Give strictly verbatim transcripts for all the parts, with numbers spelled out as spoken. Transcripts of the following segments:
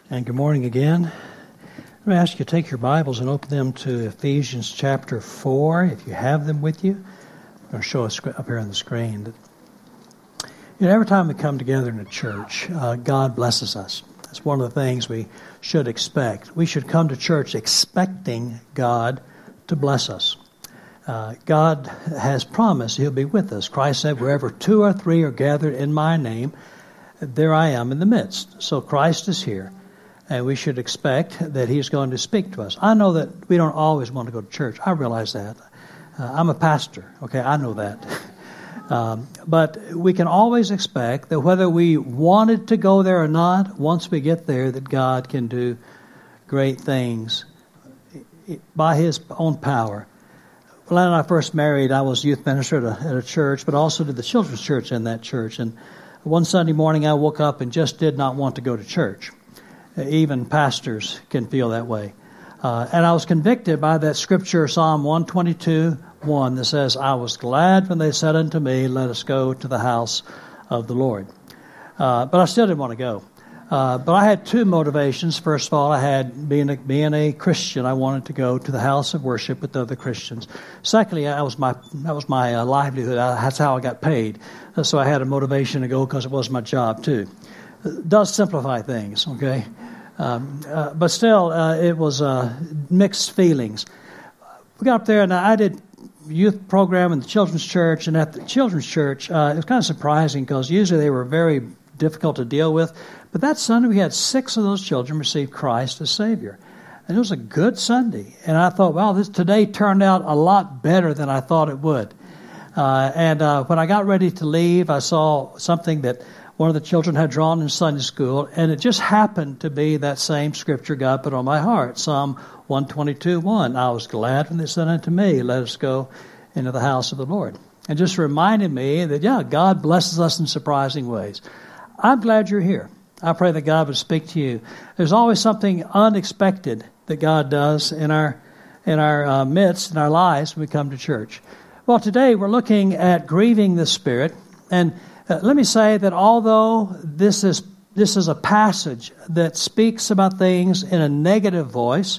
And good morning again. Let me ask you to take your Bibles and open them to Ephesians chapter four, if you have them with you. I'm going to show us up here on the screen. You know, every time we come together in a church, uh, God blesses us. That's one of the things we should expect. We should come to church expecting God to bless us. Uh, God has promised He'll be with us. Christ said, wherever two or three are gathered in my name, there I am in the midst. So Christ is here. And we should expect that He's going to speak to us. I know that we don't always want to go to church. I realize that. Uh, I'm a pastor. Okay, I know that. um, but we can always expect that whether we wanted to go there or not, once we get there, that God can do great things by His own power. When I first married, I was youth minister at a, at a church, but also to the children's church in that church. And one Sunday morning, I woke up and just did not want to go to church. Even pastors can feel that way. Uh, and I was convicted by that scripture, Psalm one twenty-two, one, that says, I was glad when they said unto me, let us go to the house of the Lord. Uh, but I still didn't want to go. Uh, but I had two motivations. First of all, I had, being a, being a Christian, I wanted to go to the house of worship with other Christians. Secondly, that was my, that was my uh, livelihood. I, that's how I got paid. Uh, so I had a motivation to go because it was my job too. It does simplify things, okay? Um, uh, but still, uh, it was uh, mixed feelings. We got up there, and I did youth program in the children's church, and at the children's church, uh, it was kind of surprising because usually they were very difficult to deal with. But that Sunday, we had six of those children receive Christ as Savior. And it was a good Sunday. And I thought, wow, this today turned out a lot better than I thought it would. Uh, and uh, when I got ready to leave, I saw something that one of the children had drawn in Sunday school, and it just happened to be that same scripture God put on my heart, Psalm one twenty-two, one. I was glad when they said unto me, let us go into the house of the Lord. And just reminded me that, yeah, God blesses us in surprising ways. I'm glad you're here. I pray that God would speak to you. There's always something unexpected that God does in our in our uh, midst, in our lives, when we come to church. Well, today we're looking at grieving the Spirit, and Uh, let me say that although this is this is a passage that speaks about things in a negative voice,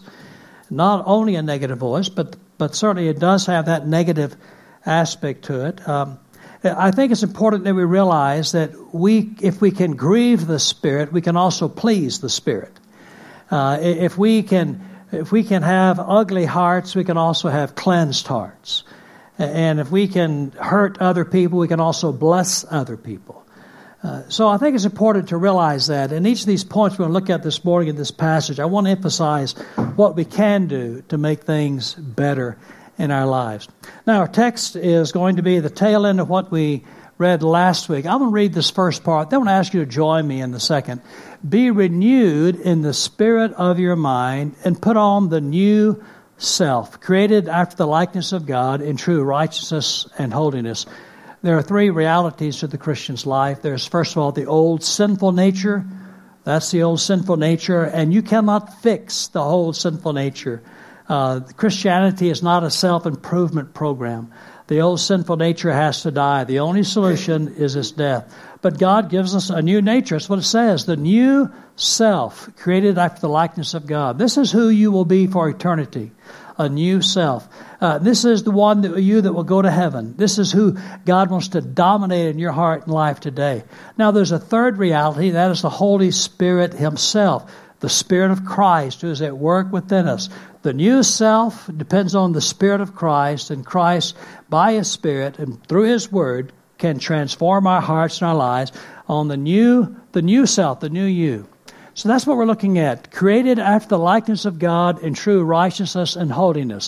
not only a negative voice, but but certainly it does have that negative aspect to it. Um, I think it's important that we realize that we, if we can grieve the Spirit, we can also please the Spirit. Uh, if we can, if we can have ugly hearts, we can also have cleansed hearts. And if we can hurt other people, we can also bless other people. Uh, so I think it's important to realize that. And each of these points we're going to look at this morning in this passage, I want to emphasize what we can do to make things better in our lives. Now, our text is going to be the tail end of what we read last week. I'm going to read this first part. Then I'm going to ask you to join me in the second. Be renewed in the spirit of your mind and put on the new self, created after the likeness of God in true righteousness and holiness. There are three realities to the Christian's life. There's, first of all, the old sinful nature. That's the old sinful nature, and you cannot fix the whole sinful nature. Uh, Christianity is not a self-improvement program. The old sinful nature has to die. The only solution is its death. But God gives us a new nature. That's what it says. The new self, created after the likeness of God. This is who you will be for eternity. A new self. Uh, this is the one that you that will go to heaven. This is who God wants to dominate in your heart and life today. Now there's a third reality. That is the Holy Spirit Himself. The Spirit of Christ who is at work within us. The new self depends on the Spirit of Christ, and Christ, by His Spirit and through His Word, can transform our hearts and our lives on the new, the new self, the new you. So that's what we're looking at. Created after the likeness of God in true righteousness and holiness.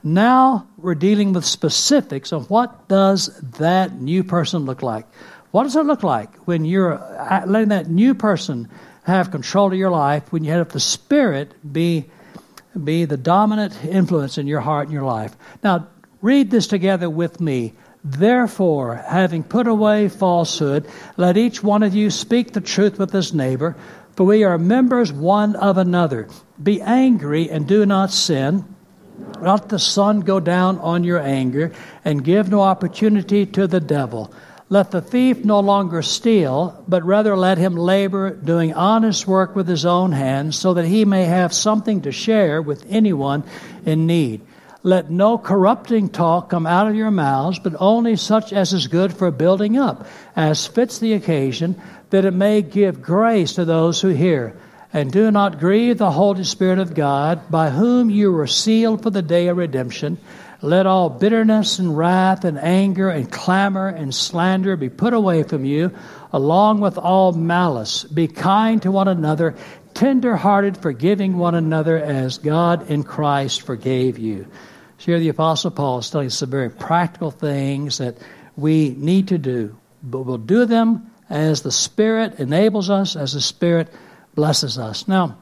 Now we're dealing with specifics of what does that new person look like. What does it look like when you're letting that new person have control of your life, when you have the Spirit be, be the dominant influence in your heart and your life. Now, read this together with me. Therefore, having put away falsehood, let each one of you speak the truth with his neighbor, for we are members one of another. Be angry and do not sin. Let the sun go down on your anger, and give no opportunity to the devil. Let the thief no longer steal, but rather let him labor, doing honest work with his own hands, so that he may have something to share with anyone in need. Let no corrupting talk come out of your mouths, but only such as is good for building up, as fits the occasion, that it may give grace to those who hear. And do not grieve the Holy Spirit of God, by whom you were sealed for the day of redemption. Let all bitterness and wrath and anger and clamor and slander be put away from you, along with all malice. Be kind to one another, tender-hearted, forgiving one another as God in Christ forgave you. So here the Apostle Paul is telling us some very practical things that we need to do, but we'll do them as the Spirit enables us, as the Spirit blesses us. Now,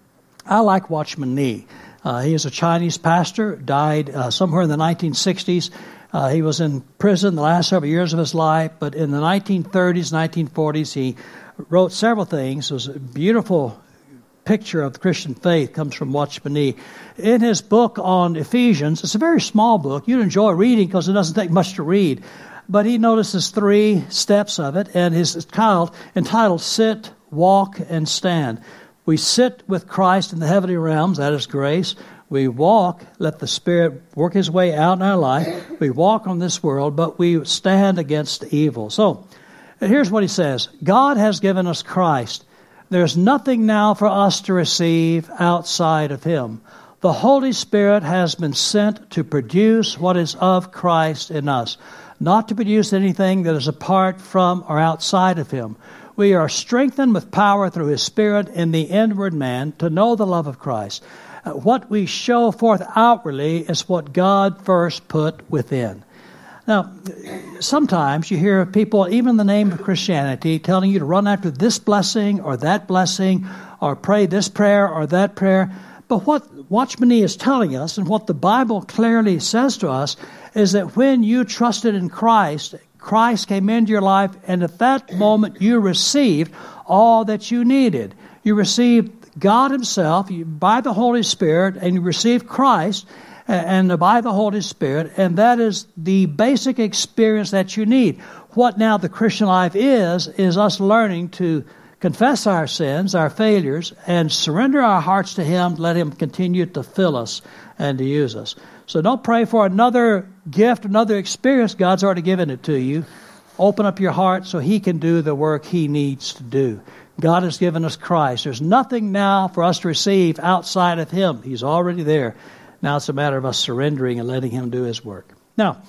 I like Watchman Nee. Uh, he is a Chinese pastor, died uh, somewhere in the nineteen sixties. Uh, he was in prison the last several years of his life, but in the nineteen thirties, nineteen forties, he wrote several things. It was a beautiful picture of the Christian faith, comes from Watchman Nee. In his book on Ephesians, it's a very small book. You'd enjoy reading because it doesn't take much to read. But he notices three steps of it, and his entitled, entitled Sit, Walk, and Stand. We sit with Christ in the heavenly realms, that is grace. We walk, let the Spirit work His way out in our life. We walk on this world, but we stand against evil. So, here's what he says. God has given us Christ. There's nothing now for us to receive outside of Him. The Holy Spirit has been sent to produce what is of Christ in us, not to produce anything that is apart from or outside of Him. We are strengthened with power through His Spirit in the inward man to know the love of Christ. Uh, what we show forth outwardly is what God first put within. Now, sometimes you hear people, even in the name of Christianity, telling you to run after this blessing or that blessing or pray this prayer or that prayer. But what Watchman Nee is telling us, and what the Bible clearly says to us, is that when you trusted in Christ, Christ came into your life, and at that moment you received all that you needed. You received God Himself by the Holy Spirit, and you received Christ and by the Holy Spirit, and that is the basic experience that you need. What now the Christian life is, is us learning to confess our sins, our failures, and surrender our hearts to Him, let Him continue to fill us and to use us. So don't pray for another gift, another experience. God's already given it to you. Open up your heart so He can do the work He needs to do. God has given us Christ. There's nothing now for us to receive outside of Him. He's already there. Now it's a matter of us surrendering and letting Him do His work. Now,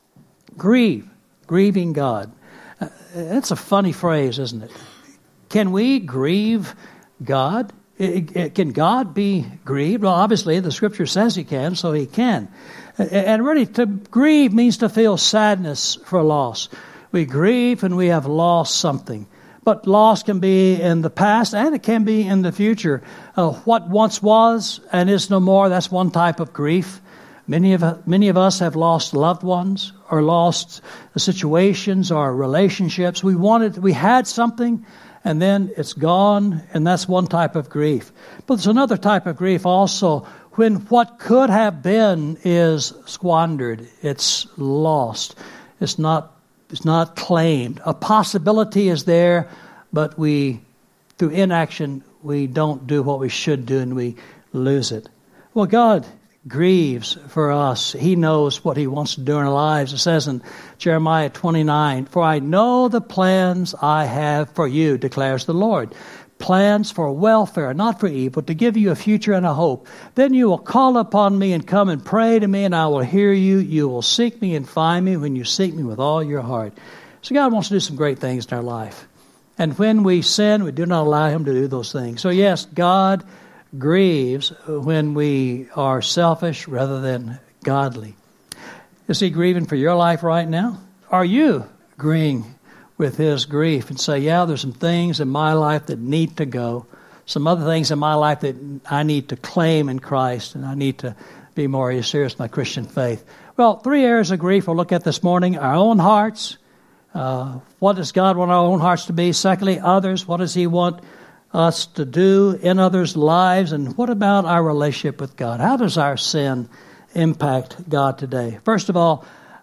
grieve, grieving God. Uh, that's a funny phrase, isn't it? Can we grieve God? It, it, can God be grieved? Well, obviously, the Scripture says He can, so He can. And really, to grieve means to feel sadness for loss. We grieve when we have lost something. But loss can be in the past and it can be in the future. Uh, what once was and is no more, that's one type of grief. Many of many of us have lost loved ones or lost situations or relationships. We wanted, we had something, and then it's gone, and that's one type of grief. But there's another type of grief also when what could have been is squandered. It's lost. It's not It's not claimed. A possibility is there, but we, through inaction, we don't do what we should do and we lose it. Well, God grieves for us. He knows what He wants to do in our lives. It says in Jeremiah twenty-nine, "For I know the plans I have for you, declares the Lord. Plans for welfare, not for evil, to give you a future and a hope. Then you will call upon me and come and pray to me, and I will hear you. You will seek me and find me when you seek me with all your heart." So God wants to do some great things in our life. And when we sin, we do not allow Him to do those things. So yes, God grieves when we are selfish rather than godly. Is He grieving for your life right now? Are you grieving with His grief and say, yeah, there's some things in my life that need to go, some other things in my life that I need to claim in Christ, and I need to be more serious with my Christian faith? Well, three areas of grief we'll look at this morning. Our own hearts. Uh, what does God want our own hearts to be? Secondly, others. What does He want us to do in others' lives? And what about our relationship with God? How does our sin impact God today? First of all,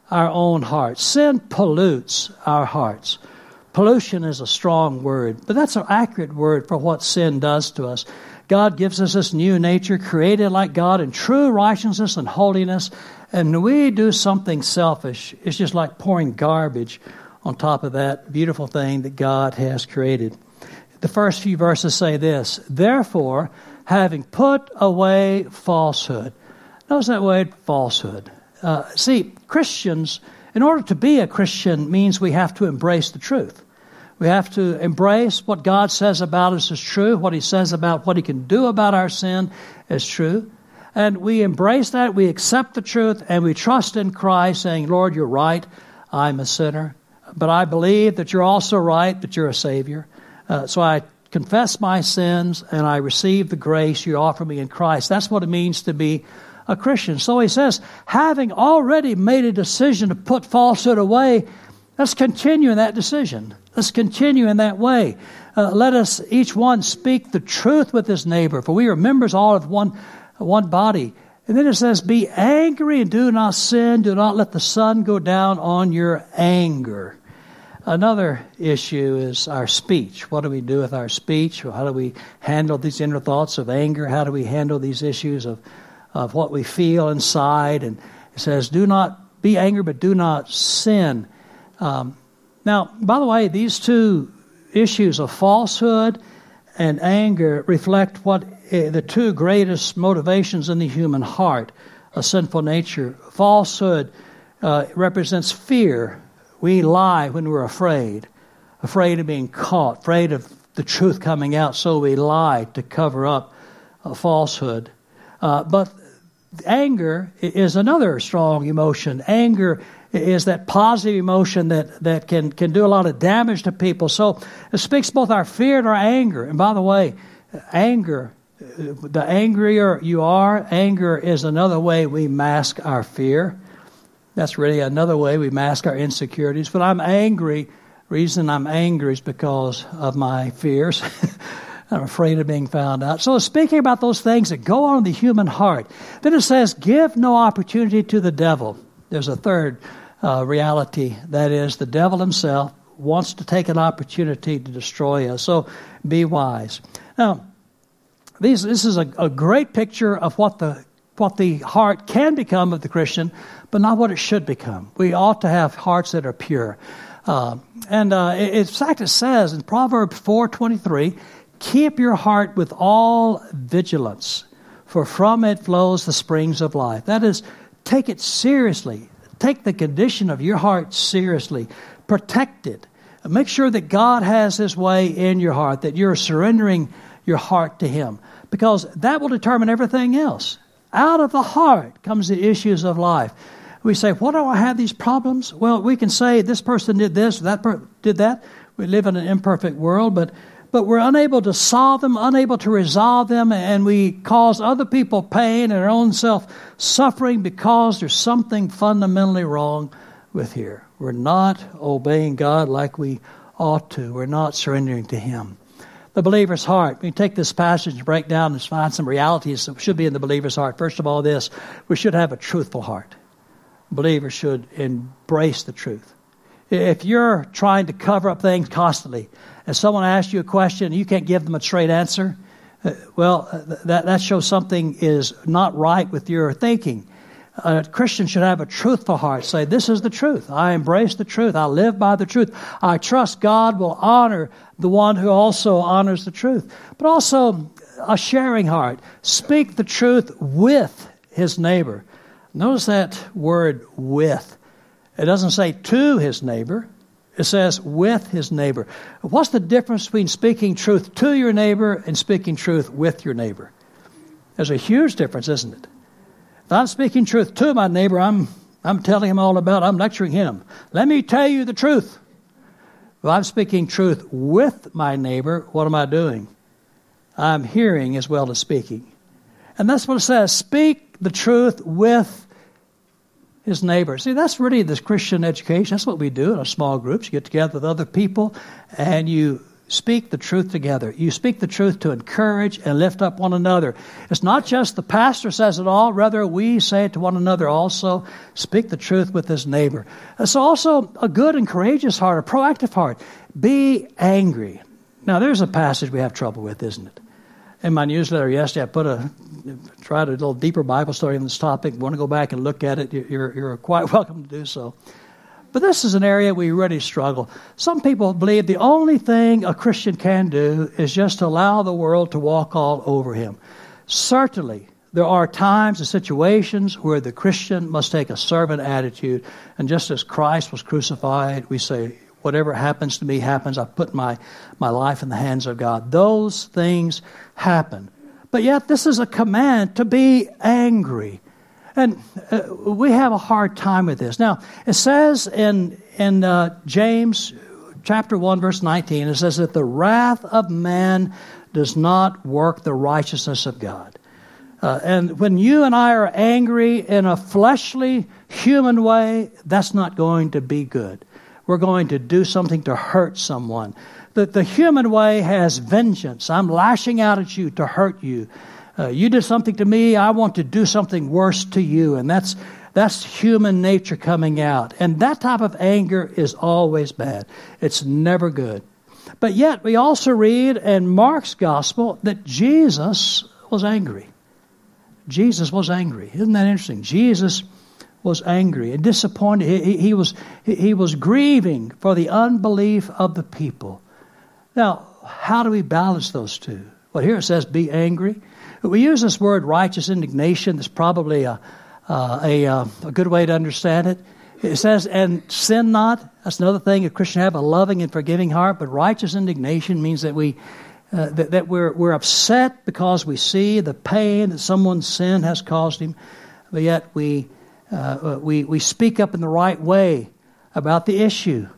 our own hearts. Sin pollutes our hearts. Pollution is a strong word, but that's an accurate word for what sin does to us. God gives us this new nature, created like God in true righteousness and holiness, and when we do something selfish, it's just like pouring garbage on top of that beautiful thing that God has created. The first few verses say this, therefore, having put away falsehood. Notice that word, falsehood. Uh, see, Christians, in order to be a Christian, means we have to embrace the truth. We have to embrace what God says about us is true, what He says about what He can do about our sin is true. And we embrace that, we accept the truth, and we trust in Christ, saying, Lord, you're right, I'm a sinner. But I believe that you're also right, that you're a Savior. Uh, so I confess my sins, and I receive the grace you offer me in Christ. That's what it means to be a Christian. So he says, having already made a decision to put falsehood away, let's continue in that decision. Let's continue in that way. Uh, let us each one speak the truth with his neighbor, for we are members all of one, one body. And then it says, be angry and do not sin. Do not let the sun go down on your anger. Another issue is our speech. What do we do with our speech? How do we handle these inner thoughts of anger? How do we handle these issues of, of what we feel inside? And it says, do not be angry, but do not sin. Um, now, by the way, these two issues of falsehood and anger reflect what uh, the two greatest motivations in the human heart, a sinful nature. Falsehood uh, represents fear. We lie when we're afraid, afraid of being caught, afraid of the truth coming out, so we lie to cover up a falsehood. Uh, but anger is another strong emotion. Anger is that positive emotion that, that can, can do a lot of damage to people. So it speaks both our fear and our anger. And by the way, anger, the angrier you are, anger is another way we mask our fear. That's really another way we mask our insecurities. But I'm angry. Reason I'm angry is because of my fears. I'm afraid of being found out. So speaking about those things that go on in the human heart, then it says, give no opportunity to the devil. There's a third uh, reality. That is, the devil himself wants to take an opportunity to destroy us. So be wise. Now, these, this is a, a great picture of what the what the heart can become of the Christian, but not what it should become. We ought to have hearts that are pure. Uh, and uh, it, in fact, it says in Proverbs four twenty-three, keep your heart with all vigilance, for from it flows the springs of life. That is, take it seriously. Take the condition of your heart seriously. Protect it. Make sure that God has His way in your heart, that you're surrendering your heart to Him, because that will determine everything else. Out of the heart comes the issues of life. We say, why do I have these problems? Well, we can say this person did this, that person did that. We live in an imperfect world, but but we're unable to solve them, unable to resolve them, and we cause other people pain and our own self suffering because there's something fundamentally wrong with here. We're not obeying God like we ought to. We're not surrendering to Him. The believer's heart. We take this passage and break down and find some realities that should be in the believer's heart. First of all, this, we should have a truthful heart. Believers should embrace the truth. If you're trying to cover up things constantly, and someone asks you a question and you can't give them a straight answer, uh, well, uh, that, that shows something is not right with your thinking. A Christian should have a truthful heart. Say, this is the truth. I embrace the truth. I live by the truth. I trust God will honor the one who also honors the truth. But also a sharing heart. Speak the truth with his neighbor. Notice that word with. It doesn't say to his neighbor. It says with his neighbor. What's the difference between speaking truth to your neighbor and speaking truth with your neighbor? There's a huge difference, isn't it? If I'm speaking truth to my neighbor, I'm I'm telling him all about it. I'm lecturing him. Let me tell you the truth. If I'm speaking truth with my neighbor, what am I doing? I'm hearing as well as speaking. And that's what it says. Speak the truth with his neighbor. See, that's really this Christian education. That's what we do in our small groups. You get together with other people and you speak the truth together. You speak the truth to encourage and lift up one another. It's not just the pastor says it all. Rather, we say it to one another also. Speak the truth with his neighbor. It's also a good and courageous heart, a proactive heart. Be angry. Now, there's a passage we have trouble with, isn't it? In my newsletter yesterday, I put a tried a little deeper Bible study on this topic. If you want to go back and look at it, you're, you're quite welcome to do so. But this is an area we really struggle. Some people believe the only thing a Christian can do is just allow the world to walk all over him. Certainly, there are times and situations where the Christian must take a servant attitude. And just as Christ was crucified, we say, whatever happens to me happens. I put my, my life in the hands of God. Those things happen. But yet this is a command to be angry. And uh, we have a hard time with this. Now, it says in, in uh, James chapter one, verse nineteen, it says that the wrath of man does not work the righteousness of God. Uh, and when you and I are angry in a fleshly, human way, that's not going to be good. We're going to do something to hurt someone. The, the human way has vengeance. I'm lashing out at you to hurt you. Uh, you did something to me, I want to do something worse to you. And that's that's human nature coming out. And that type of anger is always bad. It's never good. But yet we also read in Mark's gospel that Jesus was angry. Jesus was angry. Isn't that interesting? Jesus was angry and disappointed. He, he, he was he, he was grieving for the unbelief of the people. Now, how do we balance those two? Well, here it says, be angry. We use this word righteous indignation. That's probably a, uh, a, a good way to understand it. It says, and sin not. That's another thing a Christian have, a loving and forgiving heart. But righteous indignation means that we uh, that, that we're we're upset because we see the pain that someone's sin has caused him, but yet we uh, we we speak up in the right way about the issue.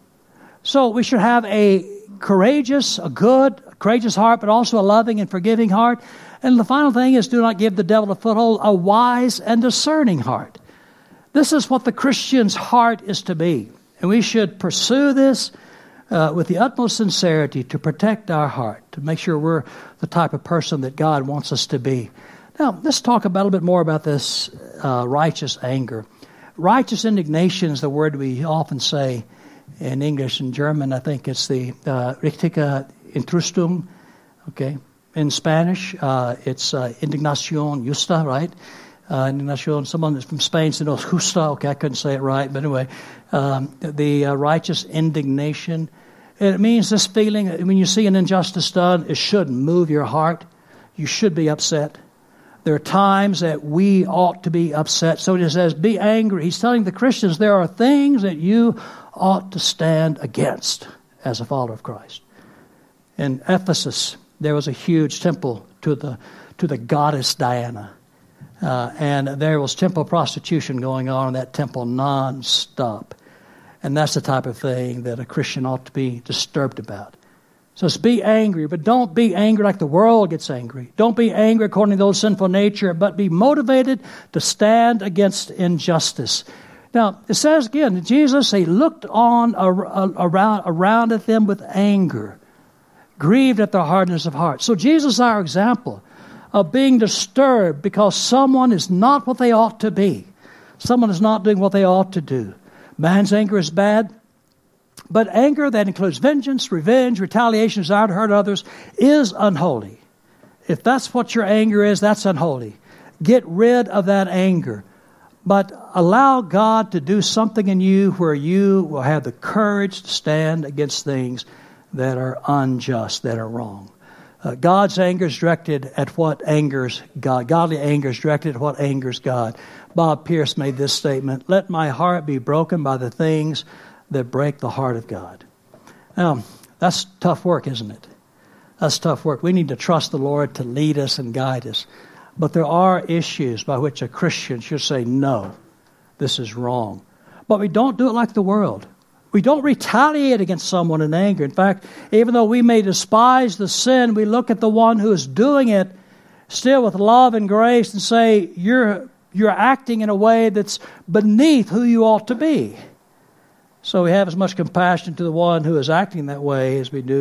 So we should have a courageous, a good, courageous heart, but also a loving and forgiving heart. And the final thing is, do not give the devil a foothold, a wise and discerning heart. This is what the Christian's heart is to be. And we should pursue this uh, with the utmost sincerity to protect our heart, to make sure we're the type of person that God wants us to be. Now, let's talk about a little bit more about this uh, righteous anger. Righteous indignation is the word we often say in English and German. I think it's the uh, richtige Entrüstung, okay? In Spanish, uh, it's uh, indignación justa, right? Uh, indignación, someone that's from Spain said, oh, justa, okay, I couldn't say it right, but anyway, um, the uh, righteous indignation. It means this feeling, when you see an injustice done, it should move your heart. You should be upset. There are times that we ought to be upset. So he says, be angry. He's telling the Christians there are things that you ought to stand against as a follower of Christ. In Ephesus, there was a huge temple to the to the goddess Diana. Uh, and there was temple prostitution going on in that temple non-stop. And that's the type of thing that a Christian ought to be disturbed about. So it's be angry, but don't be angry like the world gets angry. Don't be angry according to those sinful nature, but be motivated to stand against injustice. Now, it says again, Jesus, he looked on around, around at them with anger, grieved at their hardness of heart. So Jesus is our example of being disturbed because someone is not what they ought to be. Someone is not doing what they ought to do. Man's anger is bad, but anger that includes vengeance, revenge, retaliation, desire to hurt others is unholy. If that's what your anger is, that's unholy. Get rid of that anger. But allow God to do something in you where you will have the courage to stand against things that are unjust, that are wrong. Uh, God's anger is directed at what angers God. Godly anger is directed at what angers God. Bob Pierce made this statement, let my heart be broken by the things that break the heart of God. Now, that's tough work, isn't it? That's tough work. We need to trust the Lord to lead us and guide us. But there are issues by which a Christian should say, no, this is wrong. But we don't do it like the world. We don't retaliate against someone in anger. In fact, even though we may despise the sin, we look at the one who is doing it still with love and grace and say, you're you're acting in a way that's beneath who you ought to be. So we have as much compassion to the one who is acting that way as we do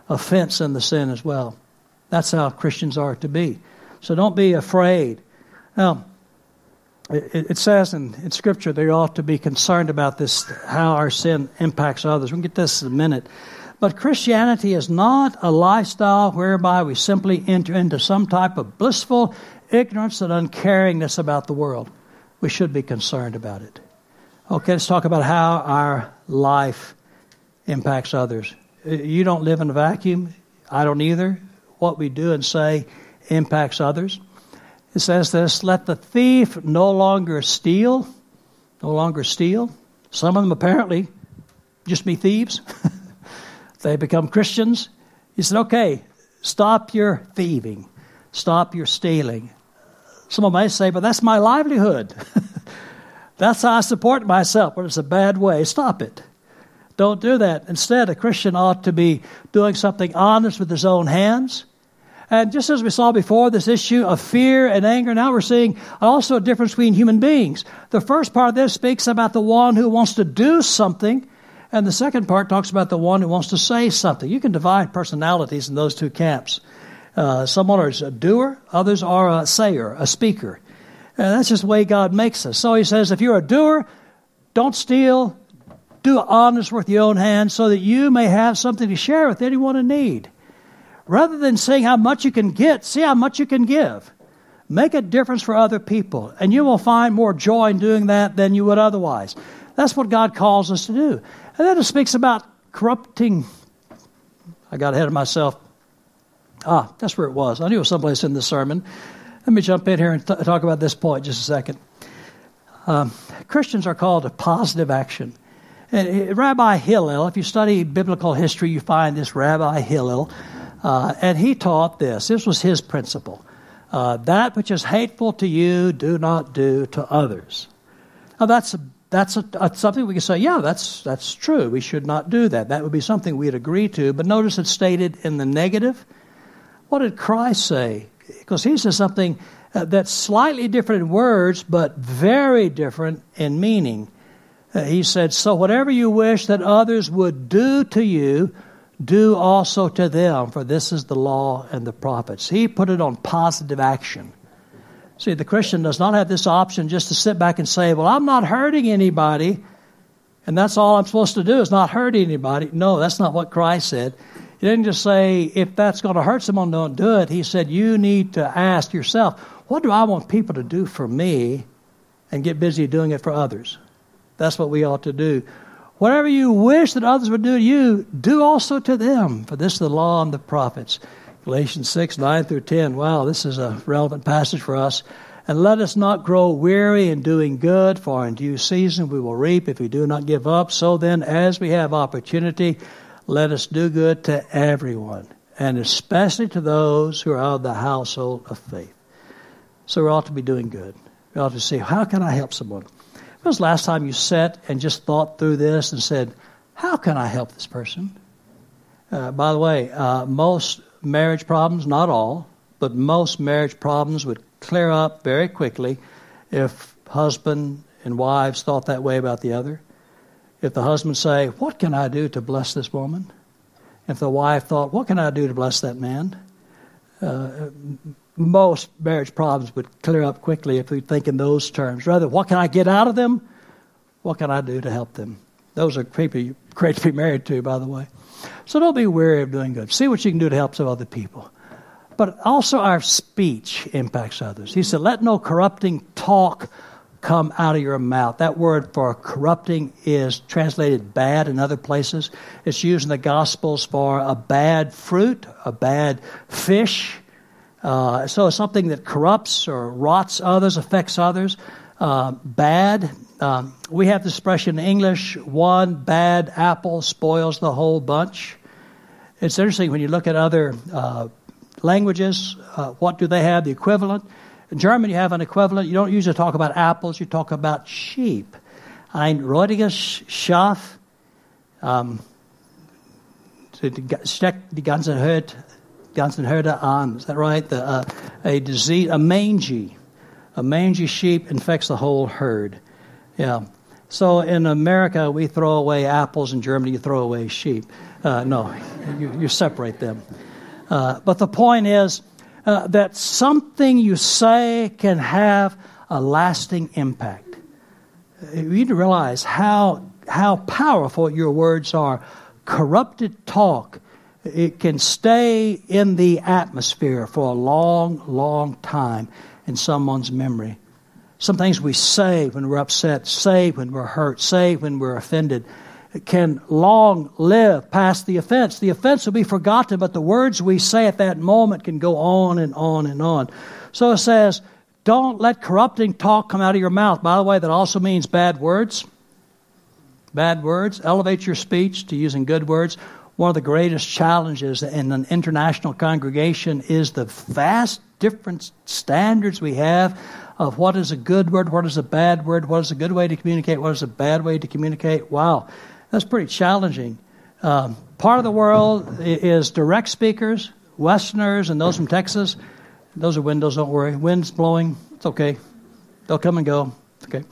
offense in the sin as well. That's how Christians are to be. So don't be afraid. Now, it, it says in, in Scripture they ought to be concerned about this, how our sin impacts others. We'll get this in a minute. But Christianity is not a lifestyle whereby we simply enter into some type of blissful ignorance and uncaringness about the world. We should be concerned about it. Okay, let's talk about how our life impacts others. You don't live in a vacuum. I don't either. What we do and say impacts others. It says this, let the thief no longer steal. No longer steal. Some of them apparently just be thieves. They become Christians. He said, okay, stop your thieving. Stop your stealing. Someone may say, but that's my livelihood. That's how I support myself. But it's a bad way. Stop it. Don't do that. Instead, a Christian ought to be doing something honest with his own hands. And just as we saw before, this issue of fear and anger, now we're seeing also a difference between human beings. The first part of this speaks about the one who wants to do something, and the second part talks about the one who wants to say something. You can divide personalities in those two camps. Uh, someone is a doer, others are a sayer, a speaker. And that's just the way God makes us. So he says, if you're a doer, don't steal, do honest with your own hands so that you may have something to share with anyone in need. Rather than saying how much you can get, see how much you can give. Make a difference for other people, and you will find more joy in doing that than you would otherwise. That's what God calls us to do. And then it speaks about corrupting. I got ahead of myself. Ah, that's where it was. I knew it was someplace in the sermon. Let me jump in here and t- talk about this point just a second. Um, Christians are called to positive action. And, uh, Rabbi Hillel, if you study biblical history, you find this Rabbi Hillel. Uh, and he taught this. This was his principle. Uh, that which is hateful to you, do not do to others. Now that's a, that's a, a, something we can say, yeah, that's that's true. We should not do that. That would be something we'd agree to. But notice it's stated in the negative. What did Christ say? Because he says something uh, that's slightly different in words, but very different in meaning. Uh, he said, so whatever you wish that others would do to you, do also to them, for this is the law and the prophets. He put it on positive action. See, the Christian does not have this option just to sit back and say, well, I'm not hurting anybody, and that's all I'm supposed to do is not hurt anybody. No, that's not what Christ said. He didn't just say, if that's going to hurt someone, don't do it. He said, you need to ask yourself, what do I want people to do for me, and get busy doing it for others? That's what we ought to do. Whatever you wish that others would do to you, do also to them. For this is the law and the prophets. Galatians six, nine through ten. Wow, this is a relevant passage for us. And let us not grow weary in doing good, for in due season we will reap if we do not give up. So then, as we have opportunity, let us do good to everyone, and especially to those who are of the household of faith. So we ought to be doing good. We ought to say, how can I help someone? When was the last time you sat and just thought through this and said, how can I help this person? Uh, by the way, uh, most marriage problems, not all, but most marriage problems would clear up very quickly if husband and wives thought that way about the other. If the husband say, what can I do to bless this woman? If the wife thought, what can I do to bless that man? Uh, most marriage problems would clear up quickly if we think in those terms. Rather, what can I get out of them? What can I do to help them? Those are creepy, great to be married to, by the way. So don't be weary of doing good. See what you can do to help some other people. But also our speech impacts others. He said, let no corrupting talk come out of your mouth. That word for corrupting is translated bad in other places. It's used in the Gospels for a bad fruit, a bad fish. Uh, so something that corrupts or rots others, affects others. Uh, bad. Um, we have the expression in English, one bad apple spoils the whole bunch. It's interesting when you look at other uh, languages, uh, what do they have? The equivalent. In German, you have an equivalent. You don't usually talk about apples. You talk about sheep. Ein räudiges Schaf um, steckt die ganze Herde, ganzen Herde an. Is that right? The, uh, a disease, a mangy, a mangy sheep infects the whole herd. Yeah. So in America, we throw away apples. In Germany, you throw away sheep. Uh, no, you, you separate them. Uh, but the point is uh, that something you say can have a lasting impact. You need to realize how how powerful your words are. Corrupted talk, it can stay in the atmosphere for a long, long time in someone's memory. Some things we say when we're upset, say when we're hurt, say when we're offended, can long live past the offense. The offense will be forgotten, but the words we say at that moment can go on and on and on. So it says, don't let corrupting talk come out of your mouth. By the way, that also means bad words. Bad words. Elevate your speech to using good words. One of the greatest challenges in an international congregation is the vast different standards we have of what is a good word, what is a bad word, what is a good way to communicate, what is a bad way to communicate. Wow, that's pretty challenging. Um, part of the world is direct speakers, Westerners, and those from Texas. Those are windows, don't worry. Wind's blowing, it's okay. They'll come and go, it's okay.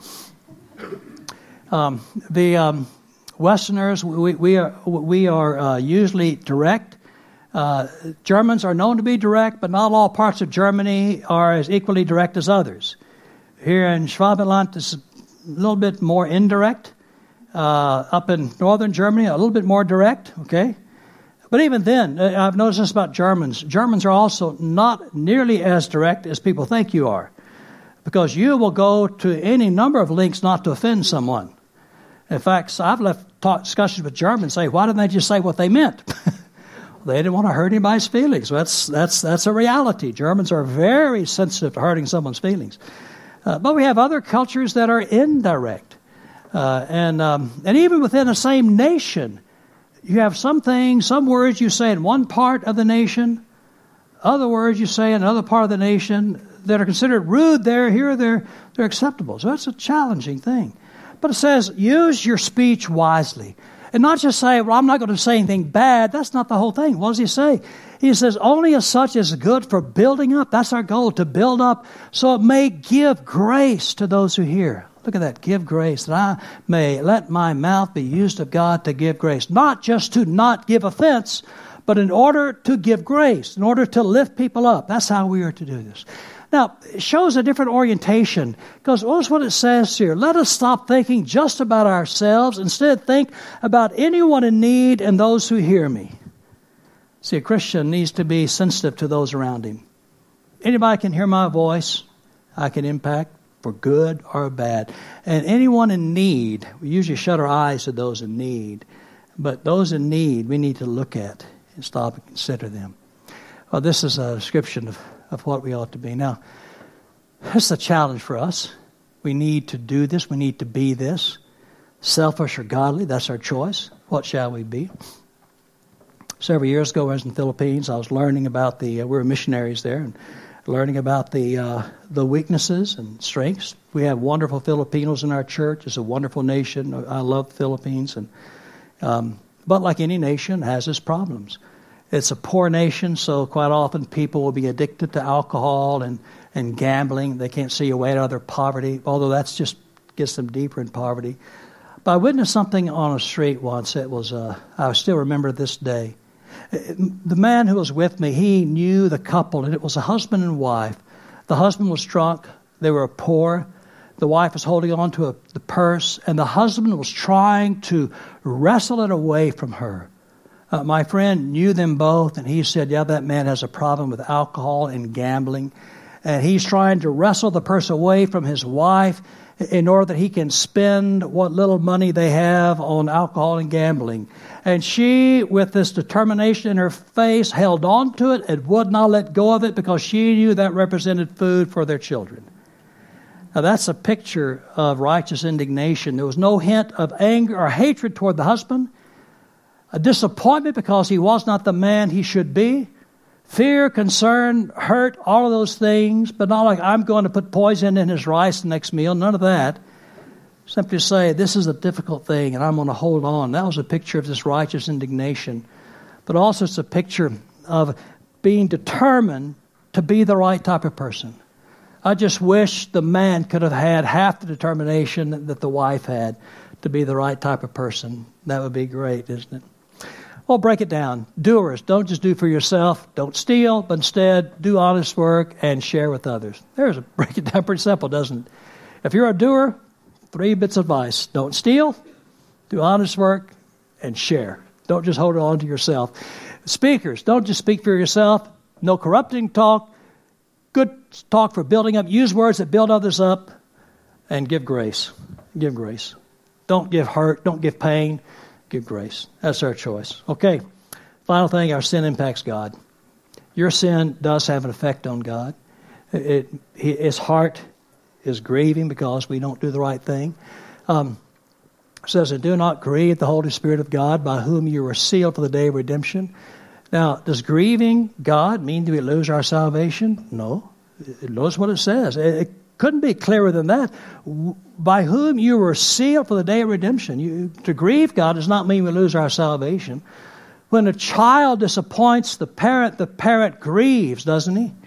Um, the um, Westerners, we, we are we are uh, usually direct. Uh, Germans are known to be direct, but not all parts of Germany are as equally direct as others. Here in Schwabenland, it's a little bit more indirect. Uh, up in northern Germany, a little bit more direct, okay? But even then, I've noticed this about Germans. Germans are also not nearly as direct as people think you are, because you will go to any number of lengths not to offend someone. In fact, I've left talk, discussions with Germans say, why didn't they just say what they meant? They didn't want to hurt anybody's feelings. That's that's that's a reality. Germans are very sensitive to hurting someone's feelings. Uh, but we have other cultures that are indirect. Uh, and um, and even within the same nation, you have some things, some words you say in one part of the nation, other words you say in another part of the nation that are considered rude there, here they're, they're acceptable. So that's a challenging thing. But it says, use your speech wisely. And not just say, well, I'm not going to say anything bad. That's not the whole thing. What does he say? He says, only as such is good for building up. That's our goal, to build up so it may give grace to those who hear. Look at that, give grace, that I may let my mouth be used of God to give grace. Not just to not give offense, but in order to give grace, in order to lift people up. That's how we are to do this. Now, it shows a different orientation, because notice what it says here. Let us stop thinking just about ourselves. Instead, think about anyone in need and those who hear me. See, a Christian needs to be sensitive to those around him. Anybody can hear my voice. I can impact for good or bad. And anyone in need, we usually shut our eyes to those in need. But those in need, we need to look at and stop and consider them. Well, this is a description of of what we ought to be. Now, this is a challenge for us. We need to do this. We need to be this. Selfish or godly, that's our choice. What shall we be? Several years ago, I was in the Philippines. I was learning about the, uh, we were missionaries there, and learning about the uh, the weaknesses and strengths. We have wonderful Filipinos in our church. It's a wonderful nation. I love the Philippines. and um, But like any nation, it has its problems. It's a poor nation, so quite often people will be addicted to alcohol and, and gambling. They can't see a way out of their poverty, although that's just gets them deeper in poverty. But I witnessed something on a street once. It was, uh, I still remember this day. The man who was with me, he knew the couple, and it was a husband and wife. The husband was drunk. They were poor. The wife was holding on to a, the purse, and the husband was trying to wrestle it away from her. Uh, my friend knew them both, and he said, yeah, that man has a problem with alcohol and gambling. And he's trying to wrestle the purse away from his wife in order that he can spend what little money they have on alcohol and gambling. And she, with this determination in her face, held on to it and would not let go of it because she knew that represented food for their children. Now, that's a picture of righteous indignation. There was no hint of anger or hatred toward the husband. A disappointment because he was not the man he should be. Fear, concern, hurt, all of those things, but not like I'm going to put poison in his rice the next meal. None of that. Simply say, this is a difficult thing and I'm going to hold on. That was a picture of this righteous indignation. But also it's a picture of being determined to be the right type of person. I just wish the man could have had half the determination that the wife had to be the right type of person. That would be great, isn't it? Well, break it down. Doers, don't just do for yourself. Don't steal, but instead do honest work and share with others. There's a break it down pretty simple, doesn't it? If you're a doer, three bits of advice. Don't steal, do honest work, and share. Don't just hold it on to yourself. Speakers, don't just speak for yourself. No corrupting talk. Good talk for building up. Use words that build others up. And give grace. Give grace. Don't give hurt. Don't give pain. Give grace. That's our choice. Okay. Final thing, our sin impacts God. Your sin does have an effect on God. It, it, his heart is grieving because we don't do the right thing. Um, it says, and do not grieve the Holy Spirit of God, by whom you were sealed for the day of redemption. Now, does grieving God mean that we lose our salvation? No. It knows what it says. It, it couldn't be clearer than that. By whom you were sealed for the day of redemption. You, to grieve God does not mean we lose our salvation. When a child disappoints the parent, the parent grieves, doesn't he?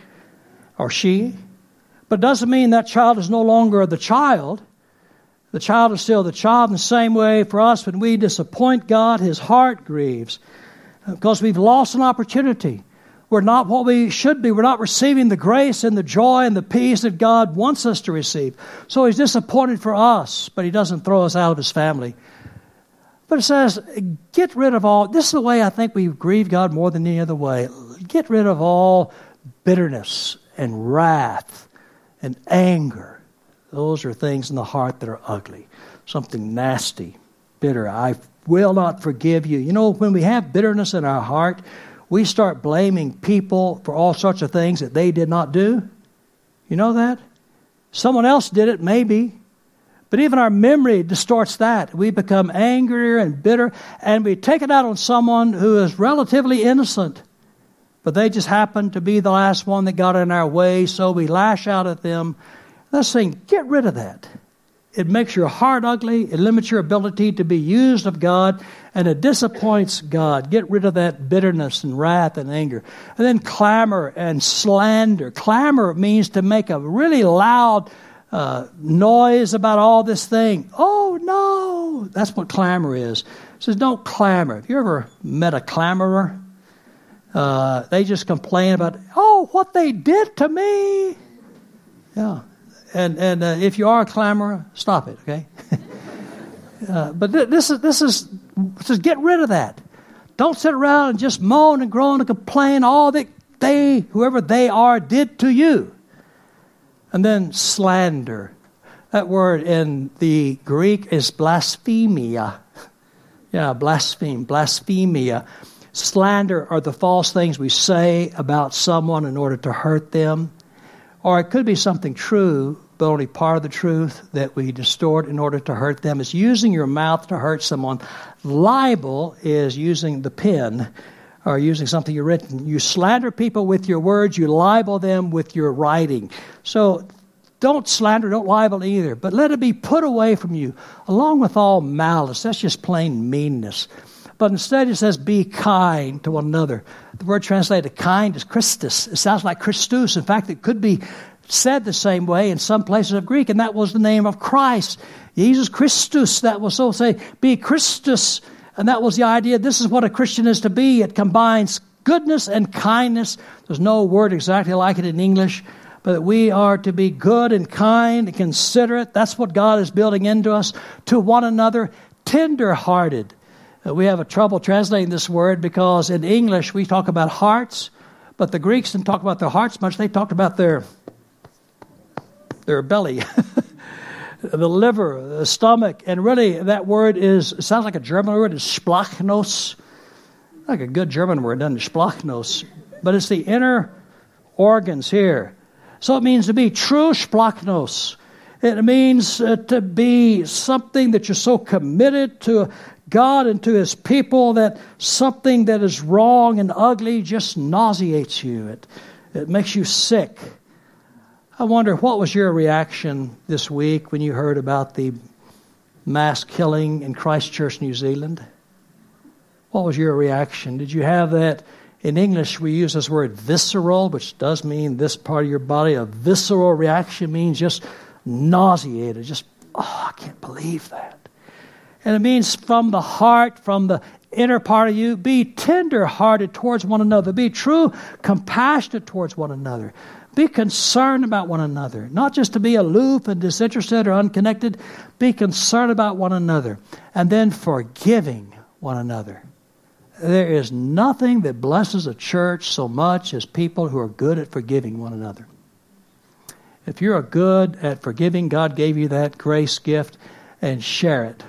Or she. But it doesn't mean that child is no longer the child. The child is still the child. In the same way for us, when we disappoint God, his heart grieves. Because we've lost an opportunity. We're not what we should be. We're not receiving the grace and the joy and the peace that God wants us to receive. So he's disappointed for us, but he doesn't throw us out of his family. But it says, get rid of all, this is the way I think we grieve God more than any other way. Get rid of all bitterness and wrath and anger. Those are things in the heart that are ugly. Something nasty, bitter. I will not forgive you. You know, when we have bitterness in our heart, we start blaming people for all sorts of things that they did not do. You know that? Someone else did it, maybe. But even our memory distorts that. We become angrier and bitter, and we take it out on someone who is relatively innocent. But they just happen to be the last one that got in our way, so we lash out at them. Let's saying, get rid of that. It makes your heart ugly. It limits your ability to be used of God, and it disappoints God. Get rid of that bitterness and wrath and anger. And then clamor and slander. Clamor means to make a really loud uh, noise about all this thing. Oh, no. That's what clamor is. It says don't clamor. Have you ever met a clamorer? Uh, they just complain about, oh, what they did to me. Yeah. And and uh, if you are a clamorer, stop it, okay? uh, but th- this is this is says get rid of that. Don't sit around and just moan and groan and complain all that they, whoever they are, did to you. And then slander. That word in the Greek is blasphemia. Yeah, blaspheme, blasphemia. Slander are the false things we say about someone in order to hurt them. Or it could be something true, but only part of the truth that we distort in order to hurt them. It's using your mouth to hurt someone. Libel is using the pen or using something you've written. You slander people with your words. You libel them with your writing. So don't slander, don't libel either. But let it be put away from you, along with all malice. That's just plain meanness. But instead it says, be kind to one another. The word translated kind is Christus. It sounds like Christus. In fact, it could be said the same way in some places of Greek, and that was the name of Christ. Jesus Christus, that was so say, be Christus. And that was the idea. This is what a Christian is to be. It combines goodness and kindness. There's no word exactly like it in English, but we are to be good and kind and considerate. That's what God is building into us, to one another, tender-hearted. We have a trouble translating this word because in English we talk about hearts, but the Greeks didn't talk about their hearts much. They talked about their their belly, the liver, the stomach, and really that word is, it sounds like a German word, it's Splachnos, like a good German word, doesn't it? Splachnos, but it's the inner organs here. So it means to be true Splachnos. It means uh, to be something that you're so committed to God and to His people that something that is wrong and ugly just nauseates you. It, it makes you sick. I wonder, what was your reaction this week when you heard about the mass killing in Christchurch, New Zealand? What was your reaction? Did you have that In English, we use this word visceral, which does mean this part of your body. A visceral reaction means just nauseated, just, oh, I can't believe that. And it means from the heart, from the inner part of you, be tender-hearted towards one another. Be true, compassionate towards one another. Be concerned about one another. Not just to be aloof and disinterested or unconnected. Be concerned about one another. And then forgiving one another. There is nothing that blesses a church so much as people who are good at forgiving one another. If you're good at forgiving, God gave you that grace gift, and share it.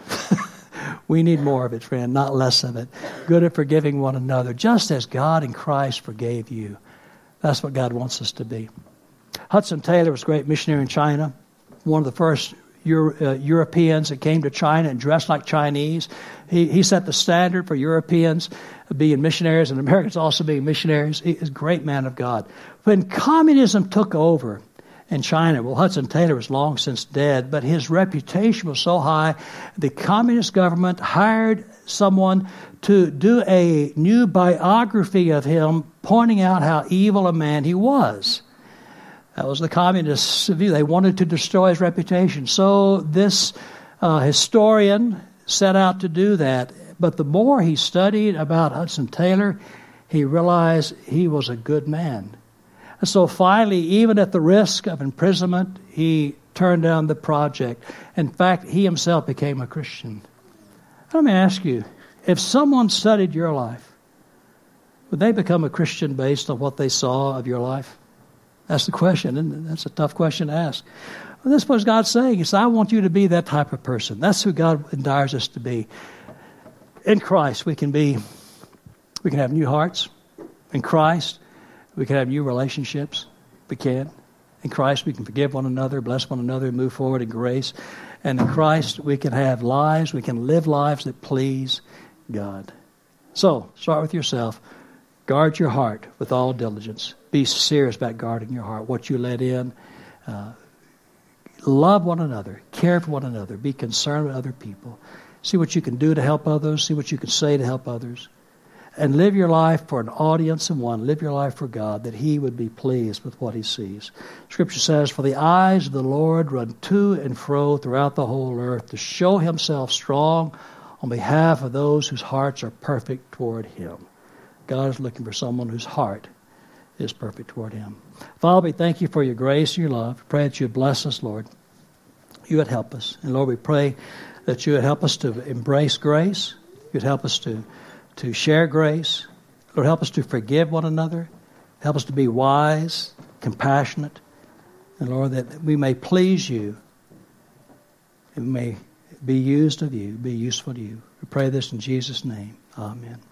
We need more of it, friend, not less of it. Good at forgiving one another, just as God in Christ forgave you. That's what God wants us to be. Hudson Taylor was a great missionary in China, one of the first Euro, uh, Europeans that came to China and dressed like Chinese. He, he set the standard for Europeans being missionaries and Americans also being missionaries. He is a great man of God. When communism took over in China, well, Hudson Taylor was long since dead, but his reputation was so high, the communist government hired someone to do a new biography of him, pointing out how evil a man he was. That was the communists' view. They wanted to destroy his reputation. So this uh, historian set out to do that. But the more he studied about Hudson Taylor, he realized he was a good man. And so finally, even at the risk of imprisonment, he turned down the project. In fact, he himself became a Christian. Let me ask you, if someone studied your life, would they become a Christian based on what they saw of your life? That's the question, and that's a tough question to ask. Well, that's what God's saying. He says, I want you to be that type of person. That's who God desires us to be. In Christ, we can be, we can have new hearts. In Christ, we can have new relationships. We can. In Christ, we can forgive one another, bless one another, and move forward in grace. And in Christ, we can have lives, we can live lives that please God. So, start with yourself. Guard your heart with all diligence. Be serious about guarding your heart, what you let in. Uh, love one another. Care for one another. Be concerned with other people. See what you can do to help others. See what you can say to help others. And live your life for an audience of one. Live your life for God, that He would be pleased with what He sees. Scripture says, for the eyes of the Lord run to and fro throughout the whole earth to show Himself strong on behalf of those whose hearts are perfect toward Him. God is looking for someone whose heart is perfect toward Him. Father, we thank You for Your grace and Your love. Pray that You would bless us, Lord. You would help us. And Lord, we pray that You would help us to embrace grace. You would help us to, to share grace. Lord, help us to forgive one another. Help us to be wise, compassionate. And Lord, that we may please You. And may be used of You, be useful to You. We pray this in Jesus' name. Amen.